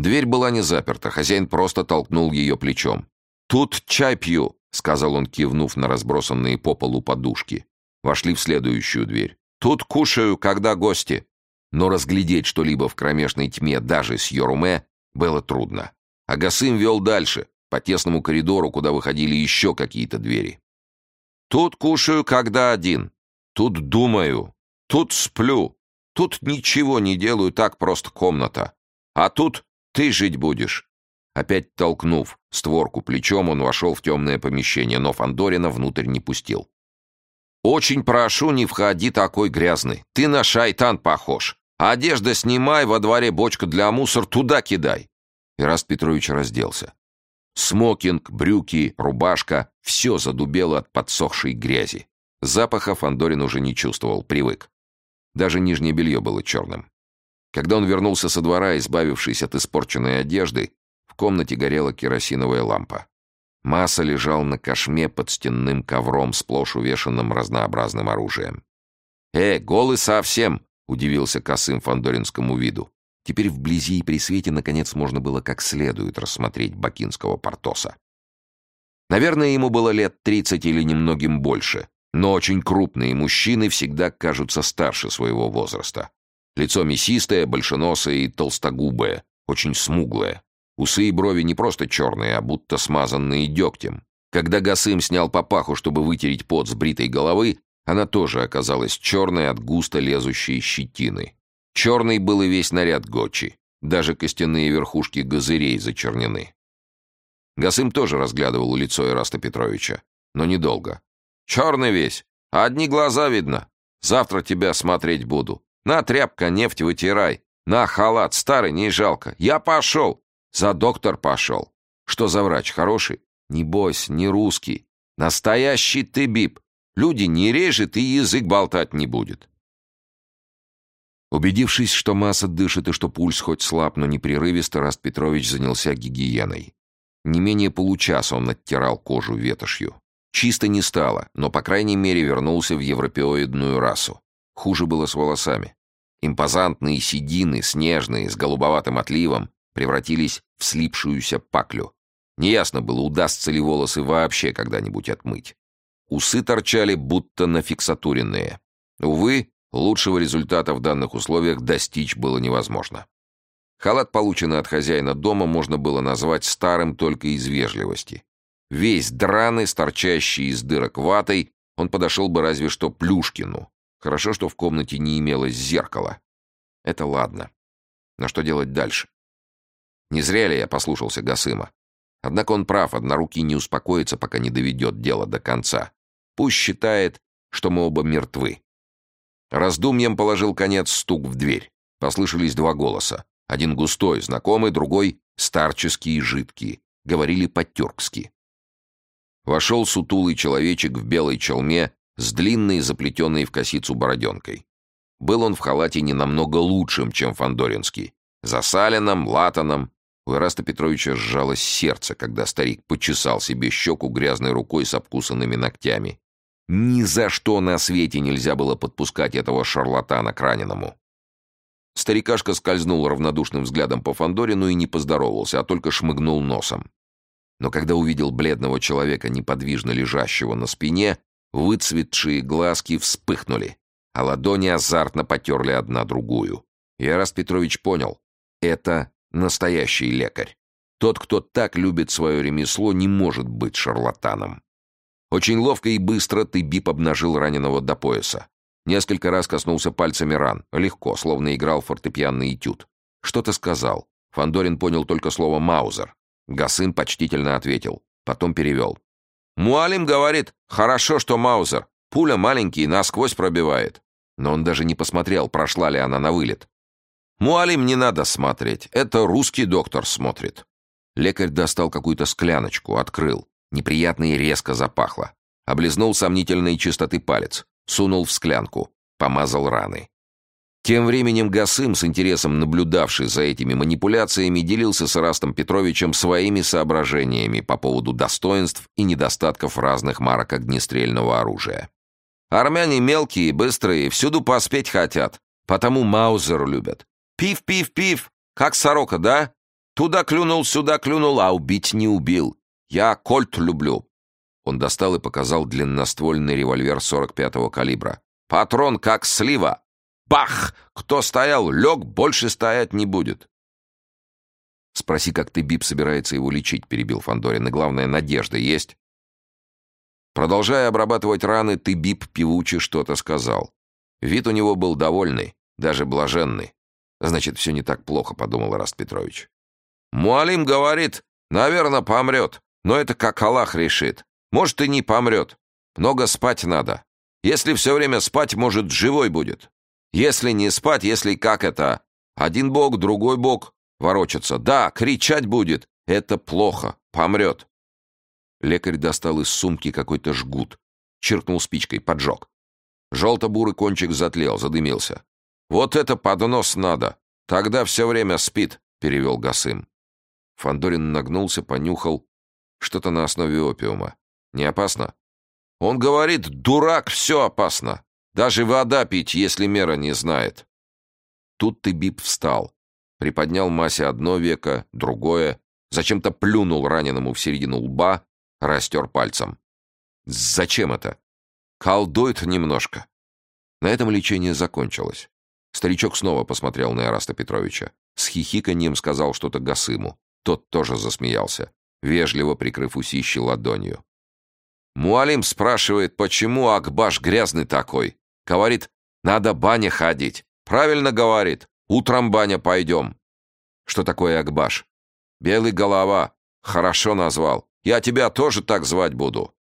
Дверь была не заперта, хозяин просто толкнул ее плечом. «Тут чай пью», — сказал он, кивнув на разбросанные по полу подушки. Вошли в следующую дверь. «Тут кушаю, когда гости». Но разглядеть что-либо в кромешной тьме даже с Йоруме было трудно. А Гасым вел дальше, по тесному коридору, куда выходили еще какие-то двери. «Тут кушаю, когда один. Тут думаю. Тут сплю. Тут ничего не делаю, так просто комната. А тут ты жить будешь». Опять толкнув створку плечом, он вошел в темное помещение, но Фандорина внутрь не пустил. «Очень прошу, не входи такой грязный. Ты на шайтан похож. Одежда снимай, во дворе бочка для мусор, туда кидай». Ираст Петрович разделся. Смокинг, брюки, рубашка — все задубело от подсохшей грязи. Запаха Фандорин уже не чувствовал, привык. Даже нижнее белье было черным. Когда он вернулся со двора, избавившись от испорченной одежды, в комнате горела керосиновая лампа. Маса лежал на кошме под стенным ковром, сплошь увешанным разнообразным оружием. Голый совсем!» — удивился Касым фандоринскому виду. Теперь вблизи и при свете, наконец, можно было как следует рассмотреть бакинского Портоса. Наверное, ему было лет 30 или немногим больше, но очень крупные мужчины всегда кажутся старше своего возраста. Лицо мясистое, большеносое и толстогубое, очень смуглое. Усы и брови не просто черные, а будто смазанные дегтем. Когда Гасым снял папаху, чтобы вытереть пот с бритой головы, она тоже оказалась черной от густо лезущей щетины. Черный был и весь наряд Гочи. Даже костяные верхушки газырей зачернены. Гасым тоже разглядывал лицо Ираста Петровича, но недолго. «Черный весь, одни глаза видно. Завтра тебя смотреть буду. На, тряпка, нефть вытирай. На, халат, старый, не жалко. Я пошел. За доктор пошел. Что за врач, хороший? Небось, не русский. Настоящий ты бип. Люди не режет и язык болтать не будет». Убедившись, что масса дышит и что пульс хоть слаб, но непрерывисто, Ираст Петрович занялся гигиеной. Не менее получаса он оттирал кожу ветошью. Чисто не стало, но, по крайней мере, вернулся в европеоидную расу. Хуже было с волосами. Импозантные седины, снежные, с голубоватым отливом, превратились в слипшуюся паклю. Неясно было, удастся ли волосы вообще когда-нибудь отмыть. Усы торчали, будто нафиксатуренные. Увы, лучшего результата в данных условиях достичь было невозможно. Халат, полученный от хозяина дома, можно было назвать старым только из вежливости. Весь драный, торчащий из дырок ватой, он подошел бы разве что Плюшкину. Хорошо, что в комнате не имелось зеркала. Это ладно. Но что делать дальше? Не зря ли я послушался Гасыма? Однако он прав, однорукий не успокоится, пока не доведет дело до конца. Пусть считает, что мы оба мертвы. Раздумьем положил конец стук в дверь. Послышались два голоса. Один густой, знакомый, другой старческий и жидкий. Говорили по-тюркски. Вошел сутулый человечек в белой челме с длинной, заплетенной в косицу бороденкой. Был он в халате не намного лучшим, чем фандоринский. Засаленным, латаном. У Ираста Петровича сжалось сердце, когда старик почесал себе щеку грязной рукой с обкусанными ногтями. Ни за что на свете нельзя было подпускать этого шарлатана к раненому. Старикашка скользнул равнодушным взглядом по Фандорину и не поздоровался, а только шмыгнул носом. Но когда увидел бледного человека, неподвижно лежащего на спине, выцветшие глазки вспыхнули, а ладони азартно потерли одна другую. И Ираст Петрович понял — это настоящий лекарь. Тот, кто так любит свое ремесло, не может быть шарлатаном. Очень ловко и быстро Тыбип обнажил раненого до пояса. Несколько раз коснулся пальцами ран, легко, словно играл фортепианный этюд. Что-то сказал. Фандорин понял только слово «маузер». Гасым почтительно ответил, потом перевел. «Муалим говорит, хорошо, что маузер. Пуля маленький, насквозь пробивает». Но он даже не посмотрел, прошла ли она на вылет. «Муалим не надо смотреть, это русский доктор смотрит». Лекарь достал какую-то скляночку, открыл. Неприятно и резко запахло. Облизнул сомнительной чистоты палец. Сунул в склянку. Помазал раны. Тем временем Гасым, с интересом наблюдавший за этими манипуляциями, делился с Ирастом Петровичем своими соображениями по поводу достоинств и недостатков разных марок огнестрельного оружия. «Армяне мелкие, быстрые, всюду поспеть хотят, потому маузер любят. Пив, пив, пив, как сорока, да? Туда клюнул, сюда клюнул, а убить не убил. Я кольт люблю». Он достал и показал длинноствольный револьвер 45-го калибра. «Патрон как слива. Бах! Кто стоял, лег, больше стоять не будет». «Спроси, как Тебиб собирается его лечить», — перебил Фандорин. «И главное, надежда есть?» Продолжая обрабатывать раны, Тебиб певуче что-то сказал. Вид у него был довольный, даже блаженный. «Значит, все не так плохо», — подумал Эраст Петрович. «Муалим говорит, наверное, помрет, но это как Аллах решит. Может, и не помрет. Много спать надо. Если все время спать, может, живой будет. Если не спать, если как это, один бок, другой бок ворочаться. Да, кричать будет. Это плохо. Помрет». Лекарь достал из сумки какой-то жгут. Чиркнул спичкой, поджег. Желто-бурый кончик затлел, задымился. «Вот это поднос надо. Тогда все время спит», — перевел Гасым. Фандорин нагнулся, понюхал. Что-то на основе опиума. Не опасно? Он говорит, дурак, все опасно. Даже вода пить, если мера не знает. Тут Тебиб встал. Приподнял Масе одно веко, другое. Зачем-то плюнул раненому в середину лба, растер пальцем. Зачем это? Колдует немножко. На этом лечение закончилось. Старичок снова посмотрел на Эраста Петровича. С хихиканьем сказал что-то Гасыму. Тот тоже засмеялся, вежливо прикрыв усищи ладонью. Муалим спрашивает, почему Акбаш грязный такой. Говорит, надо баня ходить. Правильно говорит. Утром баня пойдем. Что такое Акбаш? Белый голова. Хорошо назвал. Я тебя тоже так звать буду.